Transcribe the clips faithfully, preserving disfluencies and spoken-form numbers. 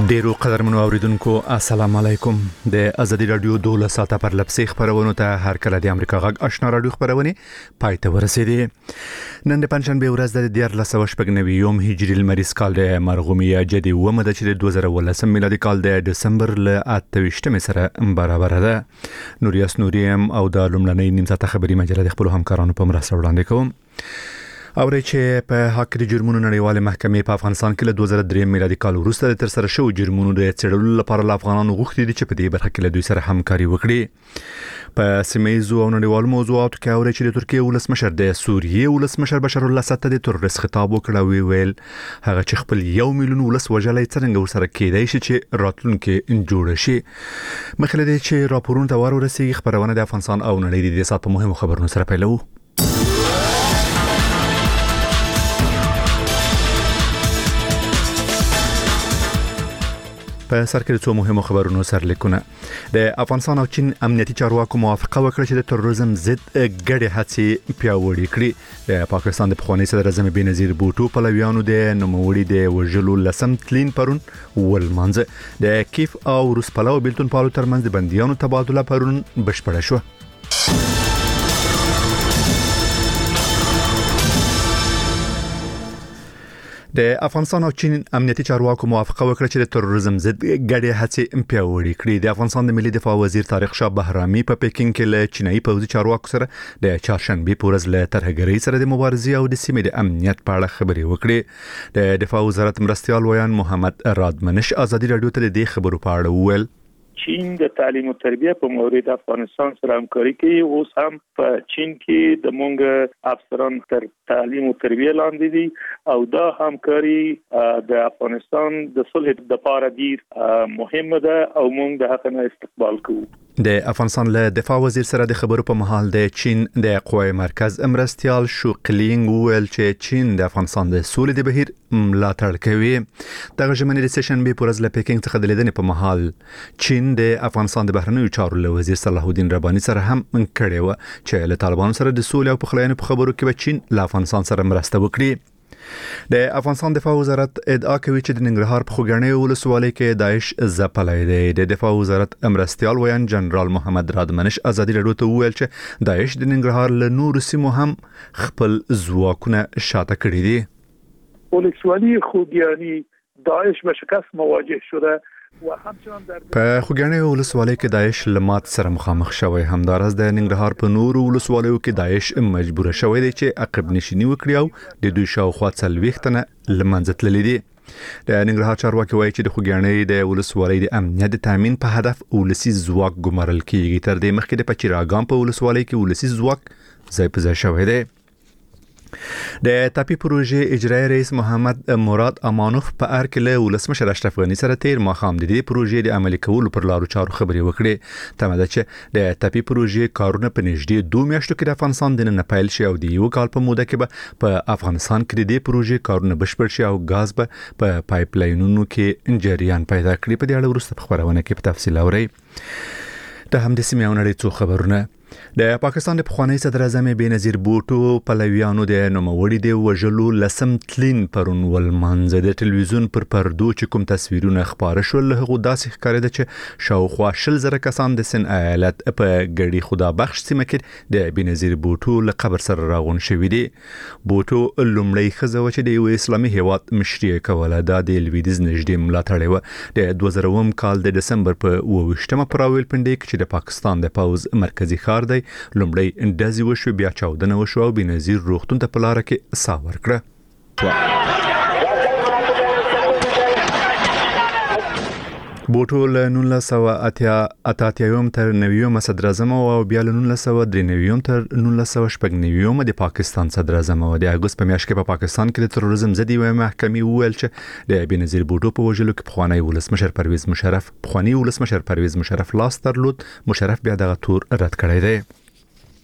ډیرو قدرمنو اوریدونکو السلام علیکم. د ازادي رادیو دوله ساعته پر لپسې خبرونه ته هر کله د امریکا غږ آشنا رادیو خبرونه پای ته ورسېدي. نن د پنځشنبه ورځ د دیار لسو شپږ یوم هجری المریز کال د مرغومیه جدي ومه د چې د دوه زره ولسم میلادي کال د دسمبر ل اته ویشتمه سره برابر ده. نوریاس نوریم او د لومړنۍ نیم ساعته خبري مجله د خپل همکارانو په مرسته وړاندې کوم. اوري چې په حق د جرمونو نړیواله محکمې په افغانستان کې له دوه زره درې میلادي کال وروسته تر سره شو جرمونو د څېړلو لپاره له افغانانو غوښتي دي چې په دې برخه کې له دوی سره همکاري وکړي. په سیمه‌ییزو او نړیوالو موضوعاتو کې اوري چې د ترکیه ولسمشر د سوریې ولسمشر بشار الاسد ته د تروریست خطاب وکړ او ویل هغه چې خپل یو میلیون ولس وژلای څنګه ورسره کېدای شي چې راتلونکي جوړ شي. مخکې له چې راپورونه ته ورسیږي خبرونه د افغانستان او نړۍ د سات په مهمو خبرونو سره پیلو. په سر کې څو مهمو خبرونو سرلیکونه. د افغانستان او چین امنیتي چارواکو موافقه وکړه چې د تروریزم ضد ګډې هڅې پیاوړې کړي. د پاکستان د پخوانی صدر اعظم بېنظیر بوټو پلویانو د نوموړي د وژلو لسم تلین پرون ولمانځه. د کیف او روس پلو بیلتون پالو ترمنځ د بنديانو تبادله پرون بشپړه شو. د افغانستان او چین امنیتي چارواکو موافقه وکړه چې د تروریزم ضد ګډې هڅې پیاوړې کړي. د افغانستان د ملي دفاع وزیر طارق شاه بهرامي په پکین کې له چینایي پوځي چارواکو سره د چهارشنبه په ورځ له ترهګرۍ سره د مبارزې او د سیمې د امنیت په اړه خبرې وکړې. د دفاع وزارت مرستيال ویان محمد رادمنش ازادي رادیو ته د دې خبرو په اړه وویل چین د تعلیم او تربیه په مورد افغانستان سره همکاري کوي. اوس هم په چین کې د مونږ افسران تر تعلیم او تربیه لاندې دي او دا همکاري د افغانستان د صلح لپاره ډیر مهمه ده او مونږ د حق نه استقبال کوو. د افغانستان له دفاع وزیر سره د خبرو په محل د چین د قوای مرکز مرستيال شوقلینګ ویل چې چین د افغانستان د سولې د بهیر ملاتړ کوي. دغه ژمنې د سشنبه په ورځ له پکین څخه د لیدنې په محل چین د افغانستان د بهرنیو چارو له وزیر صلاح الدین رباني سره هم کړي و چې له طالبانو سره د سولې او پخلاینې په خبرو کې به چین له افغانستان سره مرسته وکړي. د افغانستان دفاع وزارت ادعا کوي چې د ننګرهار په خوګنۍ ولسوالۍ کې داعش ځپلای دی. د دفاع وزارت مرستيال ویان جنرال محمد رادمنش ازادي رادیو ته وویل چې داعش د ننګرهار له نورو سیمو هم خپل ځواکونه شاته کړی دي. ولسوالۍ خوګیانی داعش به شکست مواجه شده. په خوګنۍ ولسوالۍ کې داعش لمات سره مخامخ شوی. همدارس د ننګرهار په نورو ولسوالیو کې داعش مجبور شوی دی چې عقب نشینی وکړي او د دوی شاوخوا څلوېښت نه لمنځه تللي دي. د ننګرهار چارواکي وایي چې د خوګنۍ د ولسوالۍ د امنیت د تامین په هدف ولسی ځواک ګمارل کیږي. تر دې مخکې د پچیراګام په ولسوالۍ کې ولسی ځواک ځای په ځای شوی دی. د تاپی پروژې اجرایی رئیس محمد مراد امانوف په اړه کې له ولسمشر اشرف غنی سره تیر ماښام د دې پروژې د عملي کولو پر لارو چارو خبرې وکړې. تمه ده چې د تاپی پروژې کارونه په نږدې دوه میاشتو کې د افغانستان د نن پیل شي او د یو کال په موده کې به په افغانستان کې د دې پروژې کارونه بشپړ شي او غاز به په پایپ لاینونو کې جریان پیدا کړي. په دې اړه وروسته په خبرونه کې په تفصیل اورئ. د همدې سیمې او نړۍ څو خبرونه. د پاکستان د پخوانی صدر اعظم بېنظیر بوټو پلویانو د نوموړي د وژلو لسم تلین پرون ولمانځه. د ټلویزیون پر پردو چې کوم تصویرونه خبره شول له هغه داسې ښکارېده چې شاوخوا شل زره کسان د سن ایالت په ګړي خدا بخش سیمه کې د بېنظیر بوټو له قبر سره راغون شوی دی. بوټو لومړی ښځه و چې د یو اسلامي هیواد مشري کوله. دا د لویدیز نږدې ملاتړی و. د دوه زره اووم کال د دسمبر په اوه ویشتمه په راولپنډۍ کې چې د پاکستان د پوځ مرکزی ښار دی لومړی اندازي وشو بیا چاودنه وشو او بېنظیر روغتون ته په لار کې ساه ورکړه. بوټو له نولس سوه اته اتیا تر نوي صدر اعظم او بیا له نولس سوه درې نوي تر نولس سوه شپږ نوي د پاکستان صدر اعظم او د اګوست په میاشت کې په پاکستان کې د تروریزم ضد یوه محکمې وویل چې د بېنظیر بوټو په وژلو کې پخوانی ولسمشر پرویز مشرف پخوانی ولسمشر پرویز مشرف لاس درلود. مشرف بیا دغه تور رد کړی دی.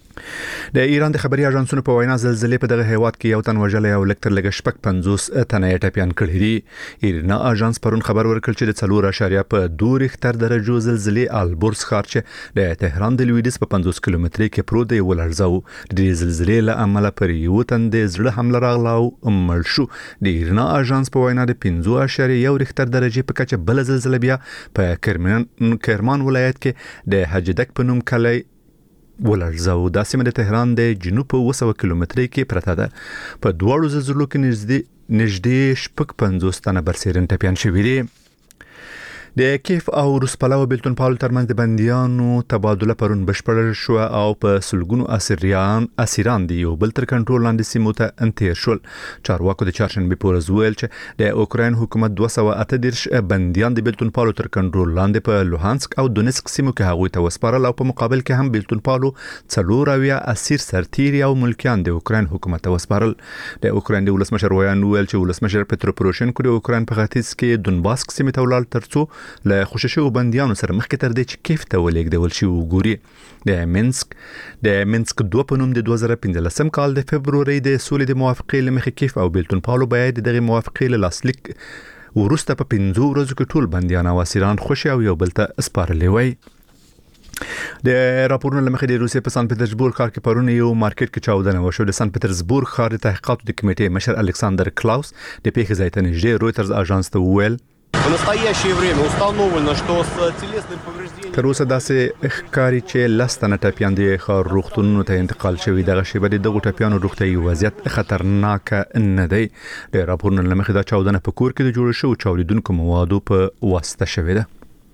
د ایران د خبري اژانسونو په وینا زلزلې په دغه هیواد کې یو تن وژل او لکټر لګ شپږ پنځوس تنه ټپيان کړي دي. ایران اژانس پرون خبر ورکړ چې د څلور اشاریه په دوه ریختر درجو زلزلې البورز ښار چې د تهران د لویدیس په پنځوس کیلومتري کې پروت دی ولړزاو. د زلزلې له امله پر یو تن د زړه حمله راغله او مړ شو. د ایران اژانس په وینا د پنځه اشاریه یو ریختر درجه په کچه بل زلزلې بیا په کرمان کرمان ولایت کې د حجدک په نوم کلی ولړزاو. د سیمه د تهران د جنوب په اوه سوه کیلومتري کې پرته ده. په دواړو زلزلو کې نږدې نږدې شپږ پنځوس تنه برسېرن ټپيان شوي دي. د کیف او روسپلاو بیلتون پاول ترمنځ د بنديانو تبادله پرون بشپړ شو او په سلګونو اسیران اسیران دی یو بل تر کنټرول لاندې سیمو ته انتیر شول. چارواکو د چهارشنبه په ورځ ویل چې د اوکراین حکومت دوه سوه اته دېرش بنديان د بیلتون پالو تر کنټرول لاندې په لوهانسک او دونیسک سیمو کې هغوی ته وسپارل او په مقابل کې هم بیلتون پالو څلور اویا اسیر سرتیري او ملکیان د اوکراین حکومت ته وسپارل. د اوکراین د ولسمشر ویان ویل چې ولسمشر پترو پروشنکو د اوکراین په ختیځ کې دونباسک سیمه ته ولاړ ترڅو له خوششو بنديانو سره مخکې تر دې چې کیف ته ولېږدول شي وګوري. د مینسک د مینسک دوه په نوم د دوه زره پنځلسم کال د فبروري د سولې د موافقې لمخې کیف او بیلتون پالو باید دغه موافقې له لاسلیک ورسته په پنځو ورځو کې ټول بنديان او اسیران خوشي او یو بل ته سپارلې وای. د راپورونو لمخې د روسیې په سان پټرزبورګ ښار کې پرون یو مارکیټ کې چاودنه وشو. د سان پټرزبورګ ښار د تحقیقاتو د کمیټې مشر الکساندر کلاوس د پیښې ځای ته نږدې رويټرز اژانس ته وویل В настоящее время установлено, что с телесным повреждением تر اوسه داسې ښکاري چې لستنه ټپيان د ښار روغتونونو ته انتقال شوي. دغه شیبه د دغو ټپيانو روغتیايي وضعیت خطرناک نه دی. د راپورونو لمخې دا چاودنه په کور کې د جوړ شوو چاودیدونکو موادو په واسطه شوې ده.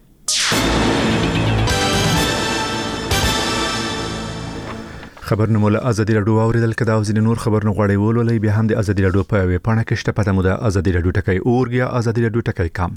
خبرونه مول ازادي رادیو اوریدل کدا او ځینې نور خبرونه غواړي ولولئ بیا هم د ازادي رادیو په ویب پاڼه کې شته. پته مو د ازادي رادیو ټکی اورګ یا ازادي رادیو ټکی کام.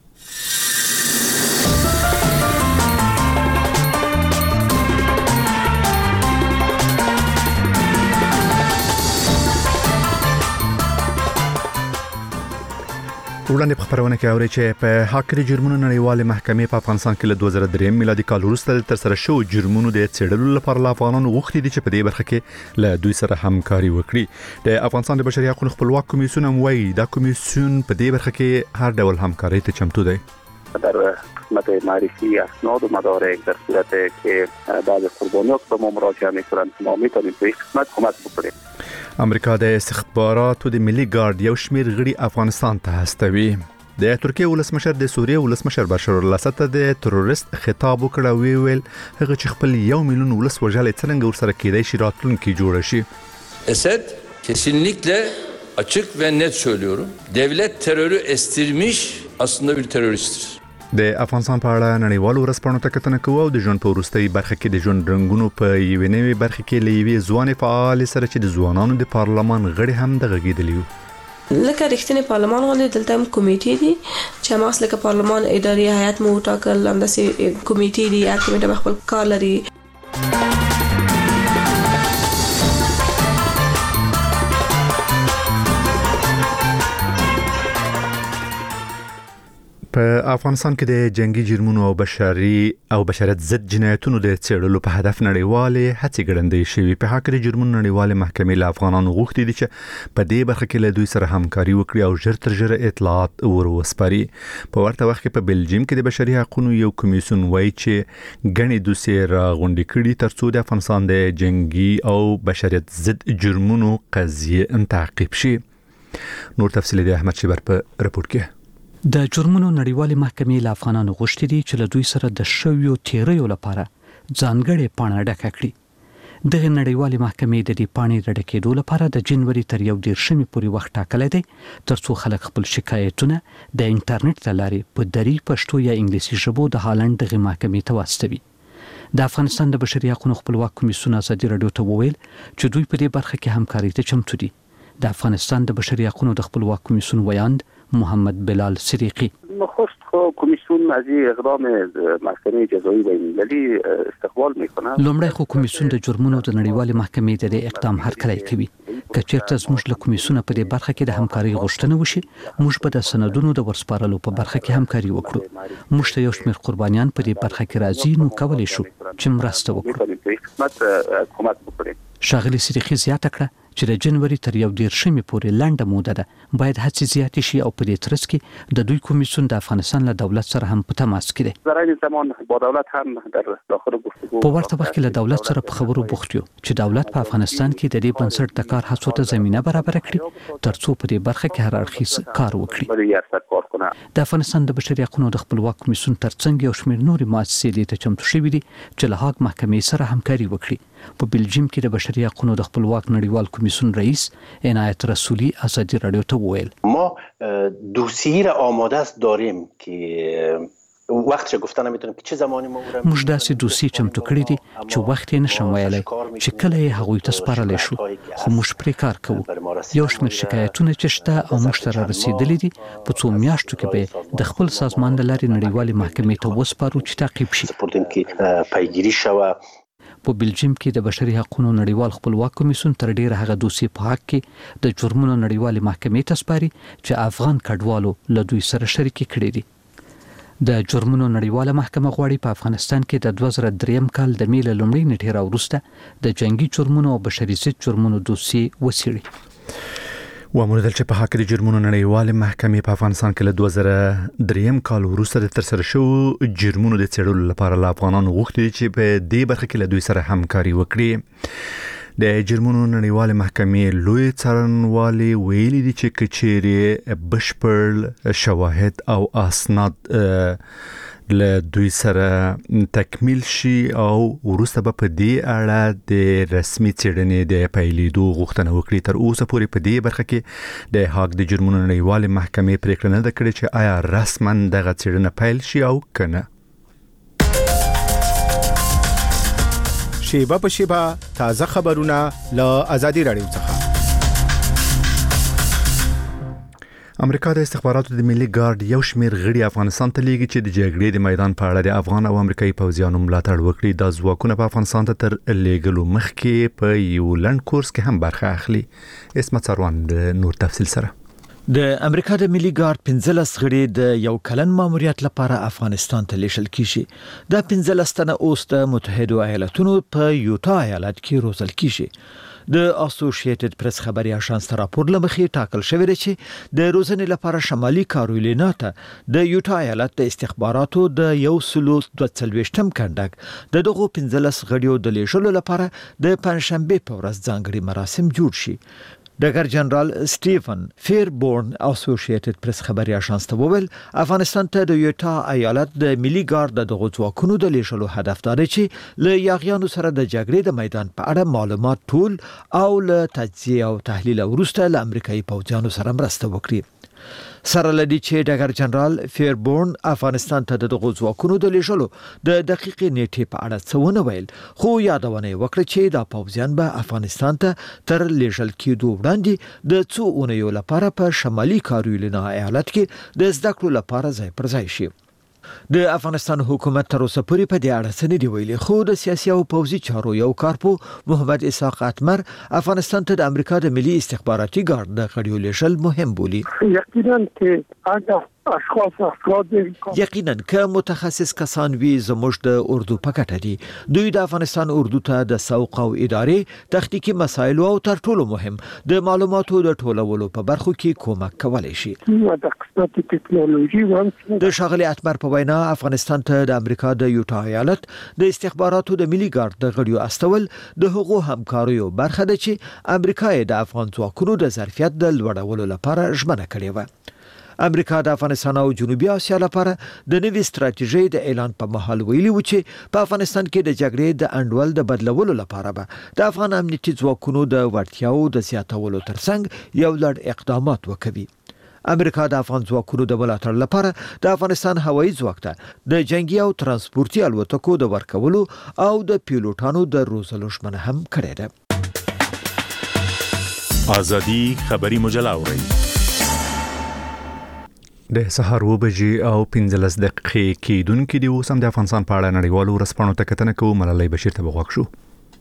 وړاندې په خبرونه کې اوري چې په هاکري جرمونو نړیواله محکمې په افغانستان کې له دوه زره درې میلادي کال وروسته تر سره شو جرمونو د څېړلو لپاره لا افغانانو غوښتي دي چې په دې برخه کې له دوی سره همکاري وکړي. د افغانستان د بشري حقوقو خپلواک کمیسیون هم وایي دا کمیسیون په دې برخه کې هر ډول همکاري ته چمتو دی. در قسمت معرفی اسناد و مدارک در صورت که بعض قربانیات به ما مراجعه میکنند ما میتونیم به این قسمت کمک بکنیم. امریکا د استخباراتو د ملي ګارد یو شمیر غړي افغانستان ته هستوي. د ترکیه ولسمشر د سوریه ولسمشر بشار الاسد ته د تروریست خطاب وکړ او ویل هغه چې خپل یو میلیون ولس وژل څنګه ورسره کېدای شي راتلونکي جوړ شي. Esed kesinlikle açık ve net söylüyorum. Devlet terörü estirmiş aslında bir teröristtir. د افغانستان په اړه نړیوالو ورځپاڼو ته کتنه کوو او د ژوند په وروستۍ برخه کې د ژوند رنگونو په یوې نوې برخه کې لوي ځواني فعال سره چې د ځوانانو د پارلمان غړي هم د غږیدلی وو. لکه رښتینی پارلمان غونډه دلته هم کمیټې دي چې ماس لکه پارلمان اداري هیئت مو ټاکل همداسې کمیټې دي یا کمیټه خپل کار لري. په افغانستان کې د جنگي جرمونو او بشري او بشریت ضد جنایتونو د څېړلو په هدف نړیوالې هڅې ګړندۍ شوې. په هاکري جرمونو نړیوالې محکمې له افغانانو غوښتي دي چې په دې برخه کې له دوی سره همکاري وکړي او ژر تر ژره اطلاعات وروسپاري. په ورته وخت کې په بلجیم کې د بشري حقوقو یو کمیسیون وایي چې غني دوسیې راغونډې کړي ترڅو د افغانستان د جنگي او بشریت ضد جرمونو قضیه تعقیب شي. نور تفصیل د احمد شبر په رپورت کې. د جرمونو نړیوالې محکمې له افغانانو غوښتي دي چې له دوی سره د شویو تیریو لپاره ځانګړې پاڼه ډکه کړي. دغه نړیوالې محکمې د دې پاڼې د ډکېدو لپاره د جنوري تر یو دېرشمې پورې وخت ټاکلی دی ترڅو خلک خپل شکایتونه د انټرنیټ له لارې په دري پښتو یا انګلیسي ژبو د هالند دغه محکمې ته واستوي. د افغانستان د بشري حقوقو خپلواک کمیسیون ازادي رادیو ته وویل چې دوی په دې برخه کې همکاري ته چمتو دي. د افغانستان د بشري حقوقو د خپلواک کمیسیون ویاند محمد بلال صدیقی نخست کمیسیون از این اقدام محکمه جزایی بین المللی استقبال میکنه. لومړی خو کمیسیون د جرمونو د نړیوالې محکمې د دې اقدام هرکلی کوي. که چېرته زموږ له کمیسیونه په دې برخه کې د همکارۍ غوښتنه وشي موږ به د سندونو د ورسپارلو په برخه کې همکاري وکړو. موږ ته یو شمېر قربانیان په دې برخه کې راځي نو کولی شو چې مرسته وکړي. په خدمت کومک وکړي. شاغلي صدیقي زیاته کړه چې د جنوري تر یو دیرشمې پورې لنډه موده ده باید هڅې زیاتې شي او په دې ترڅ کې د دوی کمیسیون د افغانستان له دولت سره هم په تماس کې دی. زراعي زمان با دولت هم در داخل گفتگو په ورته وخت کې له دولت سره په خبرو بوخت یو چې دولت په افغانستان کې د دې بنسټ د کار هڅو ته زمينه برابر کړي ترڅو په دې برخه کې هر اړخیز کار وکړي. د افغانستان د بشري حقوقو د خپلواک کمیسیون ترڅنګ یو شمېر نورې مؤسسې دې ته چمتو شوې دي چې له هاګ محکمې سره همکاري وکړي. په بلجیم کې د بشري حقوقو د خپلواک نړیوال کمیسیون رئیس عنایت رسولی ازادي رادیو ته وویل ما دوسیه را آماده است داریم که وقتش گفتن نمیتونم که چه زمانی ما موږ داسې دوسیه چمتو کړې دي چې وخت یې نشم ویلی چې کله یې هغوی ته سپارلی شو خو موږ پرې کار کوو. یو شمېر شکایتونه چې شته او موږ ته را رسېدلي دي په څو میاشتو کې به د خپل سازمان د لارې نړیوالې محکمې ته وسپارو چې تعقیب شي. پیگیری شوه. په بلجیم کې د بشري حقوقو نړیوال خپلواک کمیسیون تر ډیره هغه دوسیه په حق کې د جرمونو نړیوالې محکمې ته سپاري چې افغان کډوالو له دوی سره شریکي کړې دي. د جرمونو نړیواله محکمه غواړي په افغانستان کې د دوه زره درې کال د میله لومړۍ نیټې راوروسته د جنگي جرمونو او بشري ضد جرمونو دوسیه وڅېړي. واموردل چې په حق د جرمونو نړیوالې محکمې په افغانستان کې له دوه زره درې کال وروسته د ترسره شوو جرمونو د څېړلو لپاره له افغانانو غوښتي چې په دې برخه کې له دوی سره همکاري وکړي. د جرمونو نړیوالې محکمې لوی څارنوالي ویلي دي چې کچېرې بشپړ شواهد او اسناد له دوی سره تکمیل شي او وروسته به په دې اړه د رسمي څېړنې د پیلېدو غوښتنه وکړي. تر اوسه پورې په دې برخه کې د هاګ د جرمونو نړیوالې محکمې پریکړه نه ده کړې چې آیا رسما دغه څېړنه پیل شي او کنه. شیبه په شیبه تازه خبرونه له آزادي رادیو څخه. امریکا د استخباراتو د ملي ګارد یو شمېر غړي افغانستان ته لیږي چې د جګړې د میدان په اړه د افغان او امریکایي پوځیانو ملاتړ وکړي. دا ځواکونه په افغانستان ته تر لیږلو مخکې په یو لنډ کورس کې هم برخه اخلي. اسمت سروان د نور تفصیل سره. د امریکا د ملي ګارد پنځلس غړي د یو کلن ماموریت لپاره افغانستان ته لیږل کیږي. دا پنځلس تنه اوس د متحده ایالاتونو په یوتا ایالت کې روزل کیږي. د اسوسییټډ پریس خبري اژانس ته راپور لمخې ټاکل شوی دی چې د روزنې لپاره شمالي کارولینا ته د یوتا ایالت د استخباراتو د یو سلو دوه څلوېښتم کنډک د دغو پنځلس غړیو د لیږلو لپاره د پنځشنبه په ورځ ځانګړي مراسم جوړ شي. ډګر جنرال سټیفن فیربورن اسوسییټډ پریس خبري اژانس ته وویل افغانستان ته د یوتا ایالت د ملي ګارد د غوځواکونو د لیږلو هدف دا دی چې له یاغیانو سره د جګړې د میدان په اړه معلومات ټول او له تجزیه او تحلیل وروسته له امریکایي پوځیانو سره مرسته وکړي. سره لدی چې ډګر جنرال فیربورن افغانستان ته د غوځواکونو د لیږلو د دقیقې نیټې په اړه څه ونه ویل خو یادونه وکړه چې دا پوځیان به افغانستان ته تر لیږل کېدو وړاندې د څو اونیو لپاره په شمالي کارولینا ایالت کې د زده کړو لپاره ځای پر ځای شي. د افغانستان حکومت تر اوسه پورې په دې اړه څه نه دی ویلي خو د سیاسي او پوځي چارو یو کارپو محمد اسحاق اتمر افغانستان ته د امریکا د ملي استخباراتي ګارد د غړیو لیږل مهم بولي. یقینا چې اګه اشخاص افراد یقینا که متخصص کسان وی زموږ د اردو په کټه دي دوی د افغانستان اردو ته د سوق او ادارې تخنیکی مسایل او تر ټولو مهم د معلوماتو د ټولولو په برخو کې کومک کولای شي. د قسمت ټکنالوژي د شاغلي اتمر په وینا افغانستان ته د امریکا د یوتا ایالت د استخباراتو د ملي ګارد د غړیو استول د حقوقو همکاریو برخه ده چې امریکا د افغان ځواکونو د ظرفیت د لوړولو لپاره ژمنه کړې و. امریکا د افغانستان او جنوبي اسیا لپاره د نوې ستراتیژۍ د اعلان په مهال ویلي و چې په افغانستان کې د جګړې د انډول د بدلولو لپاره به د افغان امنیتي ځواکونو د وړتیاو د زیاتولو ترڅنګ یو لړ اقدامات وکوي. امریکا د افغان ځواکونو د ملاتړ لپاره د افغانستان هوایي ځواک ته د جنگي او ترانسپورتي الوتکو د ورکولو او د پیلوټانو د روزلو ژمنه هم کړې ده. آزادي خبري مجله اورئ. د سهار و بجې او پنځلس دقیقې کېدونکې دي. اوس هم د افغانستان په اړه نړیوالو ورځپاڼو ته کتنه کوو. ملالۍ بشیر ته بغوښ شو.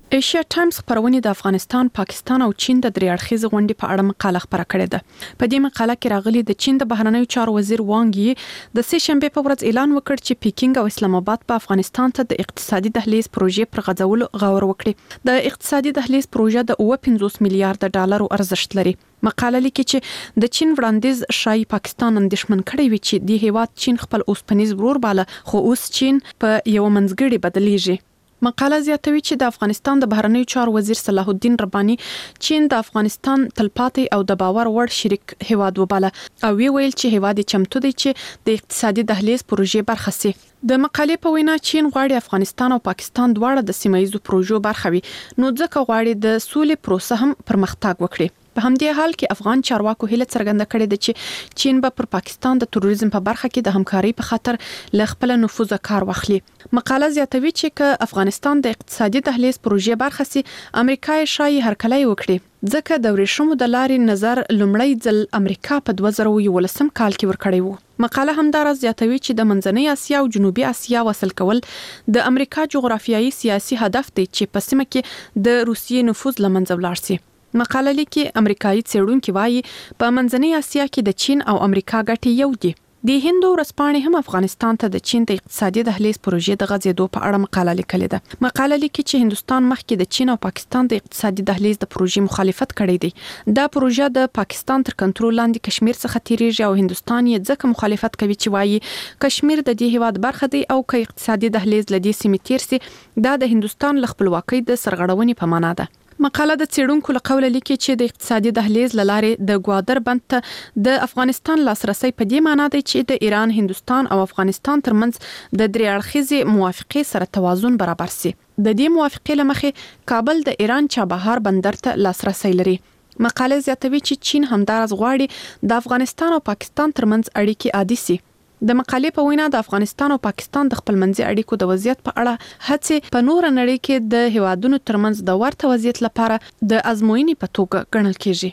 ایشیا ټایمز خبرونه د افغانستان، پاکستان او چین د درې اړخیز غونډې په اړه مقاله خبره کړې ده. په دې مقاله کې راغلي د چین د بهرنیو چارو وزیر وانګ یي د سه شنبه په ورځ اعلان وکړ چې پیکینګ او اسلام آباد په افغانستان ته د اقتصادي دهلیز پروژې پر غځولو غور وکړي. د اقتصادي دهلیز پروژه د اوه پنځوس میلیارډ ډالرو ارزښت لري. مقاله لیکي چې د چین وړاندیز شای پاکستان اندېښمن کړی وي چې د هیواد چین خپل اوسپنیز ورور باله، خو اوس چین په یو منځګړي بدلیږي. مقاله زیاتوي چې د افغانستان د بهرنیو چارو وزیر صلاح الدین رباني چین د افغانستان تلپاتې او د باور وړ شریک هیواد وباله او وی ویل چې هیواد چمتو دی چې د اقتصادي دهلیز پروژې برخه سي. د مقالې په وینا چین غواړي افغانستان او پاکستان دواړه د سیمایي پروژو برخه وي، نو ځکه غواړي د سولې پروسه هم پرمختګ وکړي. په همدې حال کې افغان چارواکو هیله څرګنده کړې ده چې چین به پر پاکستان د تروریزم په برخه کې د همکاري په خاطر ل خپل نفوذ کار واخلي. مقاله زیاتوي چې که افغانستان د اقتصادي دهلیز پروژې برخه سي، امریکا یې شایي هرکلی وکړي، ځکه د ورېښمو د لارې نظر لومړی ځل امریکا په دوه زره یولسم کال کې ورکړی وو. مقاله همدارس زیاتوي چې د منځنۍ اسیا او جنوبي اسیا وصل کول د امریکا جغرافیایي سیاسي هدف دی چې په سیمه کې د روسیې نفوذ لمنځه ولاړ سي. مقاله لیکي امریکایي څېړونکي وایي په منځنۍ اسیا کې د چین او امریکا ګټې یو دي. د هند ورځپاڼې هم افغانستان ته د چین د اقتصادي دهلیز پروژې د غځېدو په اړه مقاله لیکلې ده. مقاله لیکي چې هندستان مخکې د چین او پاکستان د اقتصادي دهلیز د پروژې مخالفت کړی دی. دا پروژه د پاکستان تر کنټرول لاندې کشمیر څخه تیریږي او هندستان یې ځکه مخالفت کوي چې وایي کشمیر د دې هیواد برخه دی او که اقتصادي دهلیز لدې سیمې تیر سي، دا د هندستان له خپلواکۍ د سرغړونې په معنا ده. مقاله د څېړونکو له قوله لیکي چې د اقتصادي دهلیز له لارې د ګوادر بند ته د افغانستان لاسرسي په دې معنی دی چې د ایران، هندستان او افغانستان ترمنځ د درې اړخیزې موافقې سره توازن برابر سي. د دې موافقې له مخې کابل د ایران چابهار بندر ته لاسرسي لري. مقاله زیاتوي چې چین همدارس غواړي د افغانستان او پاکستان ترمنځ اړیکې عادي سي. د مقالې په وینا د افغانستان او پاکستان د خپلمنځي اړیکو د وضعیت په اړه هڅې په نور نړۍ کې د هیوادونو ترمنځ د ورته وضعیت لپاره د ازموینې په توګه ګڼل کیږي.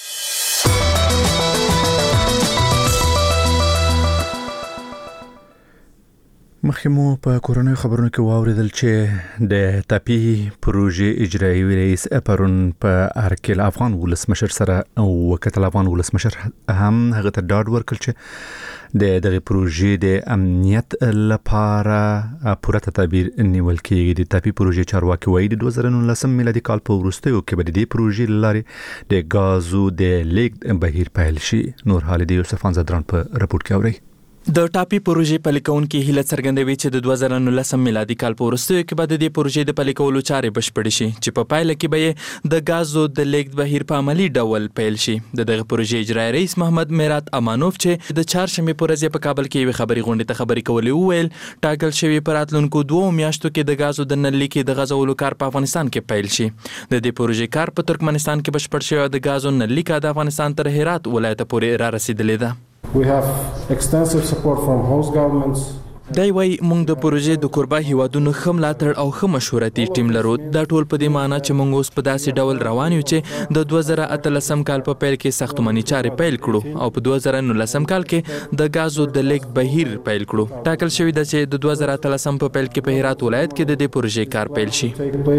مخکمو په کورونو خبرونو کې واوریدل چې د تاپی پروژې اجرایی رئیس پرون په ارکل افغان ولسمشر سره او وکتل افغان ولسمشر هم هغه ته ډاډ ورکړ چې د دغه پروژې د امنیت لپاره پوره تدابیر نیول کېږي. د تاپی پروژې چارواکي وایي د دوه زره نولسم میلادي کال په وروستیو کې به د دې پروژې لارې د غازو د لیږد بهیر پیل شي. نور حال د یوسف انزدران په رپورت کې اوري. د ټاپی پروژې پلیکونکو هیله څرګندوي چې د دوه زره نولسم میلادي کال په وروستیو کې به د دې پروژې د پلیکولو چارې بشپړې شي چې په پایله کې به د غازو د لیږد بهیر په عملی ډول پیل شي. د دغه پروژې اجرایی رئیس محمد میرات امانوف چې د چهارشنبه په ورځ په کابل کې یو خبري غونډه ته خبري کولې وویل ټاکل شوی پر راتلونکو دوه میاشتو کې د غازو د نل لیکې د غزولو کار په افغانستان کې پیل شي. د دې پروژې کار په ترکمنستان کې بشپړ شوی، د غازو نل لیکه د افغانستان تر هرات ولایت پورې را رسیدلې ده. We have extensive support from host governments. دای وای موږ د پروژې د کوربه هیوادونو ښه ملاتړ او ښه مشورتي ټیم لرو. دا ټول په دې معنی چې موږ اوس په داسې ډول روان یو چې د دوه زره اتلسم کال په پیل کې ساختماني چارې پیل کړو او په دوه زره نولسم کال کې د غازو د لیږد بهیر پیل کړو. ټاکل شوی دی چې د دوه زره اتلسم په پیل کې په هرات ولایت کې د دې پروژې کار پیل شي.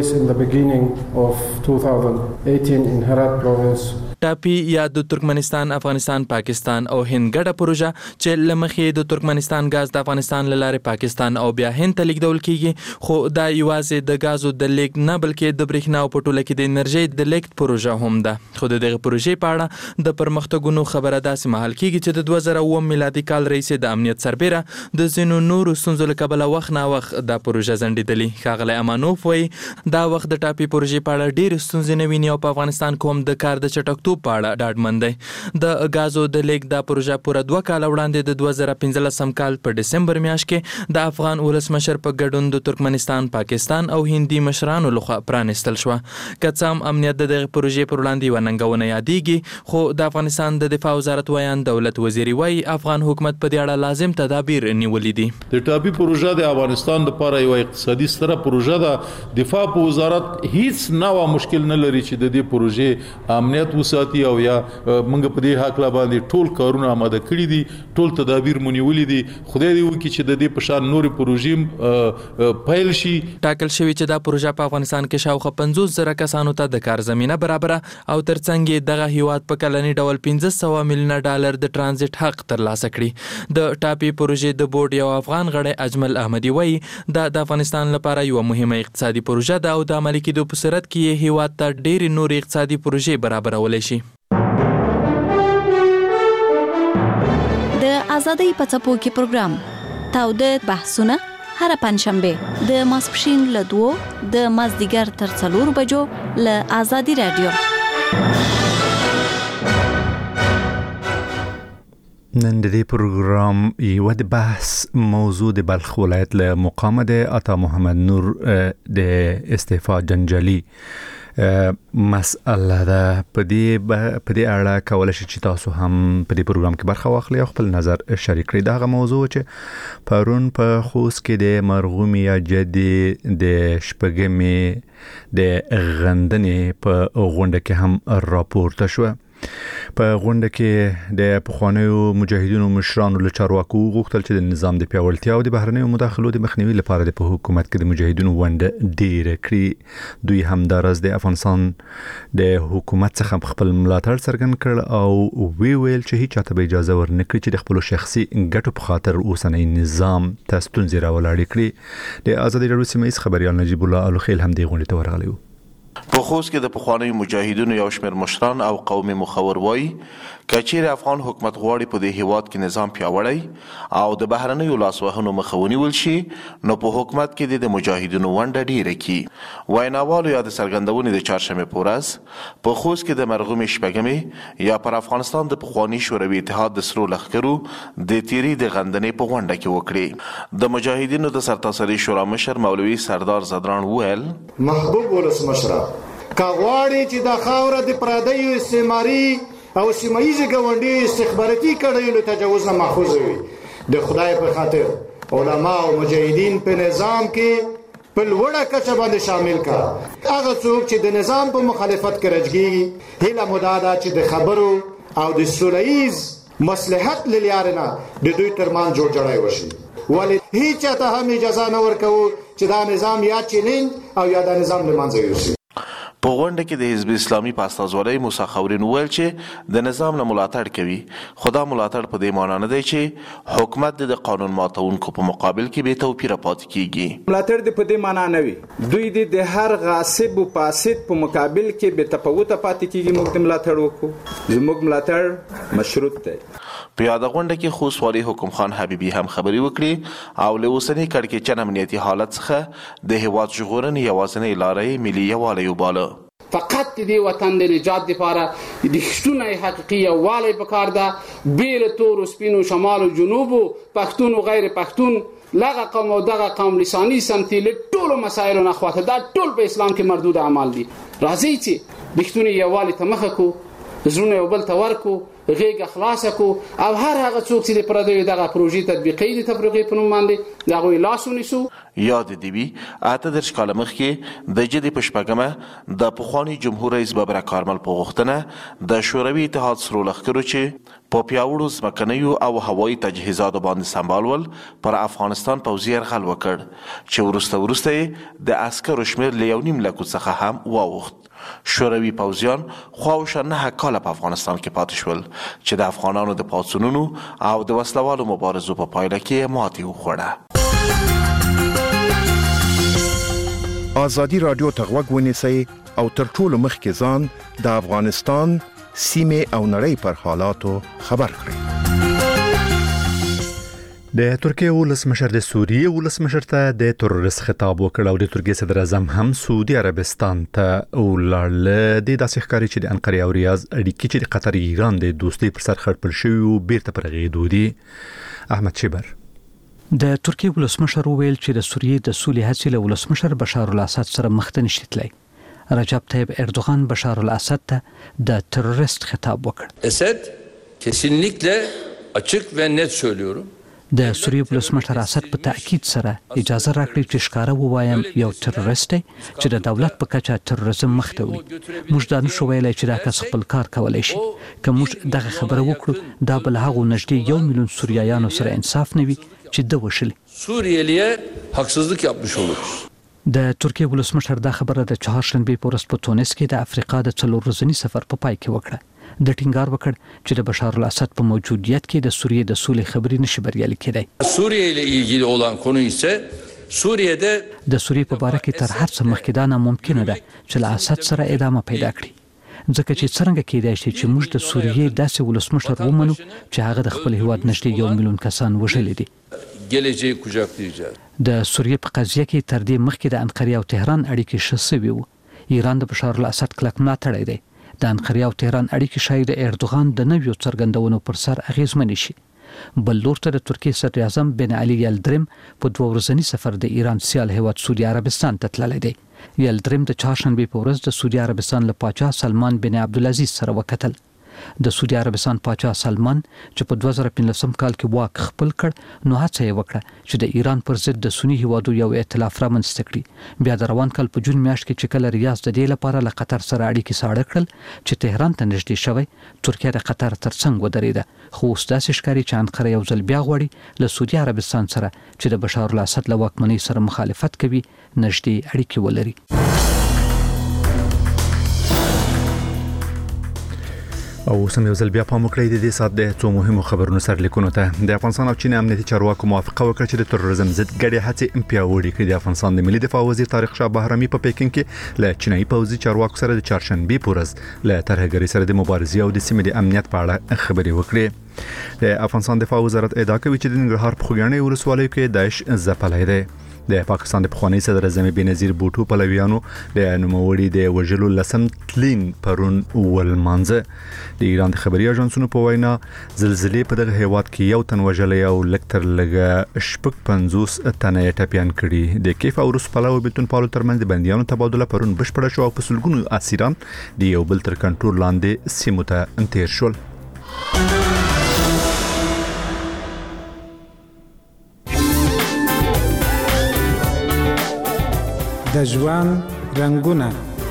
ټاپی یا د ترکمنستان، افغانستان، پاکستان او هند ګډه پروژه چې لمخې د ترکمنستان غاز د افغانستان لاره پاکستان او بیا هند ته لیږدول کیږي، خو دا یوازې د غازو د لیږد نه بلکې د برېښنا او پټوله کې د انرژي د لیږد پروژه هم ده. خو د دغه پروژې په اړه د پرمختګونو خبره داسې مهال کیږي چې د دوه زره اووه میلادي کال رئیس د امنیت سربېره د ځینو نورو ستونزو له کبله وخت نه وخت دا پروژه ځنډېدلې. ښاغلی امانوف وایي دا وخت د ټاپی پروژې په اړه ډېرې ستونزې نه ویني او په افغانستان کې هم د کار د چټکتوب په اړه ډاډمن دی. د غازو د لیږد دا پروژه پوره دوه کاله وړاندې د دوه زره پنځلسم کال په ډسمبر میاشت کې د افغان ولسمشر په ګډون د ترکمنستان، پاکستان او هندي مشرانو لخوا پرانستل شو. که څه هم امنیت د دغه پروژې پر وړاندې یوه ننګونه یادېږي، خو د افغانستان د دفاع وزارت ویان دولت وزیري وایي افغان حکومت په دې اړه لازم تدابیر نیولي دي. د ټاپی پروژه د افغانستان لپاره یو اقتصادي ستره پروژه ده. دفاع په وزارت هیڅ نوع مشکل نه لري چې د دې پروژې امنیت وساتي ساتي او یا موږ په دې حق لا باندې ټول کارونه آماده کړی دي ټول تدابیر مونیولې دي خدای دې وکړي چې د دې په شان نور پروژې پیل شي ټاکل شوی چې دا پروژه په افغانستان کې شاوخوا پنځوس زره کسانو ته د کار زمينه برابره او ترڅنګ دغه هیواد په کلنی ډول پنځه سوه میلیونه ډالر د ترانزیت حق ترلاسه کړي د ټاپي پروژې د بورډ یو افغان غړی اجمل احمدي وایي دا د افغانستان لپاره یو مهمه اقتصادي پروژه ده او د عملي کېدو په صورت کې هیواد ته ډېرې نور اقتصادي پروژې برابرولای شي. د ازادۍ په څپو کې پروګرام تاوده بحثونه هر پنځشنبه د ماسپښین له دوو د مازدیګر تر څلور بجو له ازادي رادیو. نن د دې پروګرام یو د بحث موضوع د بلخ ولایت له مقام د عطا محمد نور د استعفا جنجالي مسأله ده. په دې په دې اړه کولای شي چې تاسو هم په دې پروګرام کې برخه واخلئ او خپل نظر شریک کړئ. دا هغه موضوع چې پرون په خوست کې د مرغومي جدي د شپږمې د غندنې په غونډه کې هم راپورته شو. په غونډه کې د پخوانیو مجاهدینو مشرانو له چارواکو غوښتل چې د نظام د پیاوړتیا او د بهرنیو مداخلو د مخنیوي لپاره د په حکومت کې د مجاهدینو ونډه ډیره کړي. دوی همدارس د افغانستان د حکومت څخه خپل ملاتړ څرګند کړ او وی ویل چې هیڅ چاته به اجازه ورنکړي چې د خپل شخصي ګټو په خاطر اوسنۍ نظام ته ستونزې راولاړې کړي. د ازادي راډیو سیمه خبريال نجیب الله الخیل هم دې غونډه ته ورغلی و. په خوست کې د پخوانیو مجاهدینو یو شمېر مشران او قومي مخور وایي که چیرې افغان حکومت غواړي په دې هیواد کې نظام پیاوړی او د بهرنیو لاسوهنو مخه ونیول شي نو په حکومت کې د مجاهدینو ونډه ډیره کړي. ویناوالو یا د څرګندونې د چهارشنبې په ورځ په خوست کې د مرغومي شپږمې یا پر افغانستان د پخواني شوروي اتحاد د سرو لښکرو د تیری د غندنې په غونډه کې وکړي. د مجاهدینو د سرتاسري شورا مشر مولوي سردار زدران وویل محبوب ولسمشر کاغواړي چې د خاوره د پردیو استعماري او سیمایي ګاونډي استخباراتي کړیو تجاوز نه محفوظ وي. د خدای په خاطر علما او مجاهدین په نظام کې په لوړه کچه باندې شامل کا. هغه څوک چې د نظام په مخالفت کې راځي هله مدادا چې د خبرو او د سولهیز مصلحت للیارنه د دوی ترمان جوړ جوړای وشي ولی هیڅ ته هم اجازه نه ورکو چې دا نظام یا چیلنج او یا د نظام لمانځي وشي. په غونډه کې د حزب اسلامي په استازولۍ موسی خورین وویل چې د نظام نه ملاتړ کوي خو دا ملاتړ په دې معنا نه دی چې حکومت د قانون ماتونکو په مقابل کې بې توپیره پاتې کیږي. ملاتړ د په دې معنا نه وي دوی د هر غاصب او فاسد په مقابل کې بې تفاوته پاتې کیږي. موږ د ملاتړ وکړو زموږ ملاتړ مشروط دی. په یاد غونډه کې خوست والي حکم خان حبیبي هم خبري وکړي او له اوسنۍ کړکېچن امنیتي حالت څخه د هیواد ژغورنې یوازینۍ لارې ملي یووالی وباله. فقط د وطن د نجات لپاره د رښتونی حقیقي یووالی پکار ده بیر تور سپینو شمال او جنوب پښتون او غیر پښتون لغه قوم او دغه قوم لساني سمتي له ټولو مسایلو نه خواته دا ټول په اسلام کې مردود اعمال دي. راځي چې رښتونی یووالی ته مخه کو زړونه یو بل ته ورکو غیږ خلاص کو او هر هغه څوک چې د پردیو دغه پروژې تطبیقي د تفریقي په نوم باندې دغه لاس ونیسو. یاد دی وی اته درش کاله مخکې د جدي پښپګمه د پخوانی جمهور رئیس بابر کارمل په غوښتنه د شوروي اتحاد سرو لښکرو چې په پیاوړو ځمکنیو او هوایي تجهیزاتو باندې سمبالول پر افغانستان پوځي یرغل وکړ چې وروسته وروسته د عسکرو شمېر له یو نیم لکو څخه هم واوښت. شوروي پوځیان خواوشا نه کاله په افغانستان کې پاتې شول چې د افغانانو د پاڅونونو او د وسلوالو مبارزو په پایله کې ماتې وخوړه. ازادي رادیو ته غوږ ونیسئ او تر ټولو مخکې ځان د افغانستان سیمې او نړۍ پر حالاتو خبر کړئ. د ترکیه ولسمشر د سوریې ولسمشر ته د تروریست خطاب وکړ او د ترکیه صدر اعظم هم سعودي عربستان ته ولاړ. د داسې ښکاري چې د انقره او ریاض اړیکې چې د قطر ایران د دوستۍ پر سر خړپړ شوي او بیرته پر غېدو دي. احمد شیبر د ترکیه ولسمشر وویل چې د سوریې د سولې هڅې له ولسمشر بشار الاسد سره مخ ته نشي تللی. رجب طیب اردوغان بشار الاسد ته د تروریست خطاب وکړ. اسد kesinlikle açık ve net söylüyorum. د سوریې ولسمشر اسد په تاکید سره اجازه راکړي چې ښکارا ووایم یو تروریست دی چې د دولت په کچه تروریزم مخ ته وړي. موږ دا نشو ویلای چې دا کس خپل کار کولی شي. که موږ دغه خبره وکړو دا به له هغو نږدې یو میلیون سوریایانو سره انصاف نه وي چې ده وشلي. Suriyeliye haksızlık yapmış oluruz. د ترکیې ولسمشر دا خبره د چهارشنبې په ورځ په تونس کې د افریقا د څلور ورځني سفر په پای کې وکړه. د ټینګار وکړ چې د بشار الاسد په موجودیت کې د سوریې د سولې خبرې نشي بریالي کېدای. Suriye ile ilgili olan konu ise Suriye'de د سوریې په باره کې تر هر څه مخکې دا ناممکنه ده چې له اسد سره ادامه پیدا کړي. ځکه چې څنګه کېدای شي چې موږ د سوریې داسې ولسمشر ومنو چې هغه د خپل هیواد نږدې یو میلیون کسان وژلي دي. geleceği kucaklayacağız. د سوریې په قضیه کې تر دې مخکې د انقرې او تهران اړیکې ښه سوي وو. ایران د بشار الاسد کلک ملاتړی دی. د انقرې او تهران اړیکې شاید د اردوغان د نویو څرګندونو پر سر اغیزمنې شي. بل لور ته د ترکیې صدر اعظم بن علي یلدرم په دوه ورځني سفر د ایران سیال هیواد سعودي عربستان ته تللی دی. یلدرم د چهارشنبې په ورځ د سعودي عربستان له پاچا سلمان بن عبدالعزیز سره وکتل. د سعودي عربستان پاچا سلمان چې په دوه زره پنځلسم کال کې واک خپل کړ نو هڅه یې وکړه چې د ایران پر ضد د سنی هیوادو یو ائتلاف رامنځته کړي. بیا د روان کال په جون میاشت کې چې کله ریاض د دې لپاره له قطر سره اړیکې ساړه کړل چې تهران ته نږدې شوی، ترکیه د قطر ترڅنګ ودرېده. خو اوس داسې ښکاري چې انقره یو ځل بیا غواړي له سعودي عربستان سره چې د بشار الاسد له واکمنۍ سره مخالفت کوي نږدې اړیکې ولري. او سم یو ځل بیا په مکړې د دې سات د څو مهمو خبرونو سره لیکونو ته د افغانستان او چین امنیتي چارواکو موافقه وکړه چې د تروریزم ضد ګډې هڅې پیاوړې کړي. د افغانستان د ملي دفاع وزیر طارق شاه بهرامي په پیکینګ کې له چینایي پوځي چارواکو سره د چهارشنبې په ورځ له ترهګرۍ سره د مبارزې او د سیمې د امنیت په اړه خبرې وکړې. د افغانستان دفاع وزارت ادعا کوي چې د ننګرهار په خوږیاڼي ولسوالۍ کې داعش ځپلی دی. د پاکستان د پخوانی صدر اعظم بنظیر بوټو پلویانو د نوموړي د وژلو لسم تلین پرون ولمانځه. د ایران د خبري اژانسونو په وینا زلزلې په دغه هیواد کې یو تن وژلې او لکتر لګه شپږ پنځوس تنه ټپيان کړي. د کیف او روس پلو بتون پالو ترمنځ د بنديانو تبادله پرون بشپړه شو او په سلګونو اسیران د یو بل تر کنټرول لاندې سیمو ته تیر شول. د ژوند رنگونه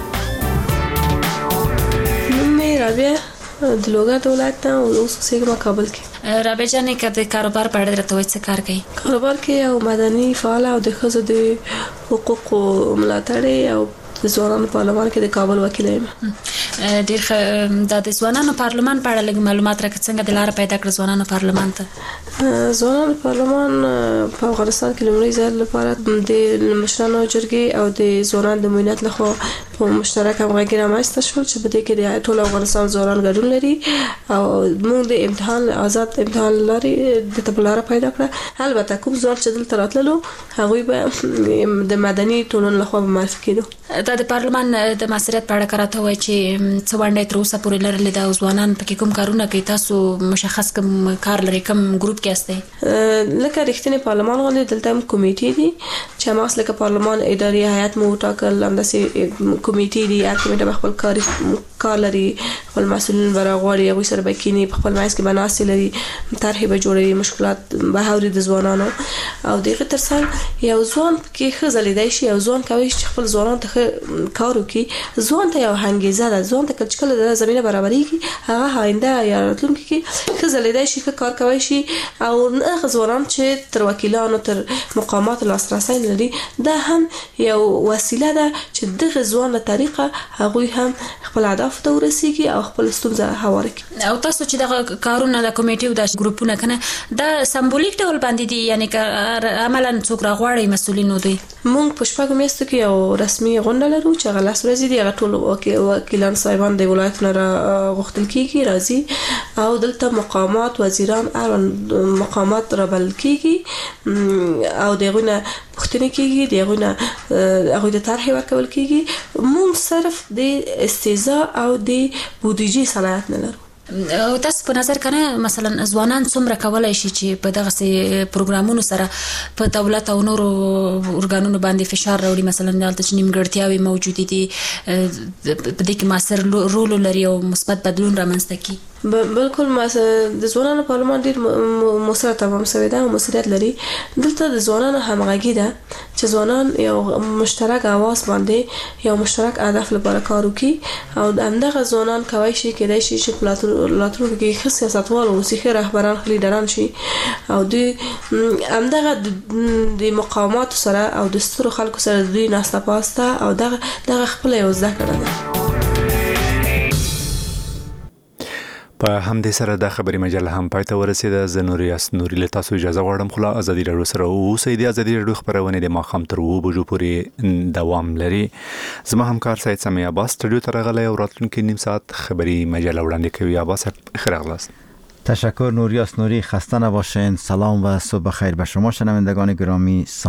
مې رابعه د لوګر ولایت ته اوس اوسېږم کابل کې. رابعه جانې که د کاروبار په اړه درته وایي څه کار کوي؟ کاروبار کې یو مدني فعال او د ښځو د حقوقو ملاتړ او د ځوانانو پارلمان کې د کابل وکیل یم. ډېر ښه. دا د ځوانانو پارلمان په اړه لږ معلومات راکړه، څنګه د لاره پیدا کړه ځوانانو پارلمان ته؟ ځوانانو پارلمان په افغانستان کې لومړی ځل لپاره د مشرانو جرګې او د ځوانانو د معاونیت لخوا په مشترک همغږي رامنځته شول چې په دې کې د ټول افغانستان ځوانان ګډون لري او موږ د امتحان آزاد امتحان لري د تبلاره پیدا کړه. البته کوم ځوان چې دلته راتللو هغوی به د مدني ټولنې لخوا به معرفي کېدو. دا د پارلمان د مسؤلیت په اړه کراته وایي چې څه ونډه تر اوسه پورې لرلې ده او ځوانان پکې کوم کارونه کوي؟ تاسو مشخص کوم کار لري، کوم ګروپ کې یاستئ؟ لکه رښتینی پارلمان غونډې دلته هم کمیټې دي چې هماغس لکه پارلمان اداري هیئت مو وټاکل، همداسې کمیټې دي. هر کمیټه به خپل کاري کار لري، خپل مسؤلین به راغواړي، هغوی سره به کینی، په خپل منځ کې به ناستې لري، طرحې به جوړوي، مشکلات به اوري د ځوانانو او د هغې تر څنګ یو ځوان کې ښه ځلېدی شي. یو ځوان کولی شي چې خپل ځوانانو ته ښه کار وکړي. ځوان ته یو انګېزه ده، ځوان ته چې کله د زمینه برابرېږي هغه آینده یا راتلونکي کې ښه ځلېدی شي، ښه کار کولی شي. او هغه ځوانان چې تر وکیلانو تر مقاماتو لاسرسی لري دا هم یو وسیله ده چې دغه ځوان له طریقه هغوی هم خپل اهدافو ته ورسېږي او خپل ستونزه هواره کړي. او تاسو چې دغه کارونه د کمیټې او د ګروپونه کنه دا سمبولیک ډول باندې دي، یعنی که عملاً څوک راغواړي مسؤلینو دوی؟ موږ په شپږو میاشتو کې یو رسمي غونډه لرو چې هغه لس ورځې دي. هغه ټول وکیلان صاحبان د ولایتونو را غوښتل کېږي، راځي او دلته مقامات وزیران اړوند مقامات را بلل کېږي او د هغوی نه پوښتنې کېږي، د هغوی نه هغوی ته طرحې ورکول کېږي. موږ صرف د استیضاح او د بودیجې صلاحیت نه لرو. او تاسو په نظر کنه مثلا ځوانان څومره کولای شي چې په دغه سي پروګرامونو سره په دولت او نورو ارګانونو باندې فشار راوړي؟ مثلا دلته چې نیمګړتیاوې موجود دي په دې کې موثر رول لري او مثبت بدلون رامنځته کوي. بالکل مثلا د ځوانانو پارلمان ډیر موثر تمام شوی دا مسؤلیت لري دلته د ځوانانو همغږي ده چې ځوانان یو مشترک اواز باندې یو مشترک هدف لپاره کار وکړي او همدغه ځوانان کوي شي کېدای شي چې پلاتفورم کې ښه سیاستوال او ښه رهبران لیډران شي او دوی همدغه د مقاومت سره او د سترو خلکو سره دوی ناسته پاسته او دغه دغه خپل یو ځکړه ده. په همدې سره د خبري مجله هم پای ته ورسېده. زه نوریاس نوري له تاسو اجازه غواړم خو لا ازادي راډیو سره اوسئ. د ازادي راډیو خبرونه د ماښام تر اوه بجو پورې دوام لري. زما همکار سید سامي عباس سټوډیو ته راغلی او راتلونکي نیم ساعت خبري مجله وړاندې کوي. عباس خیر اغلاست. تشکر نوریاس نوری، خسته نباشین. سلام و صبح بخیر به شما شنوندگان گرامی.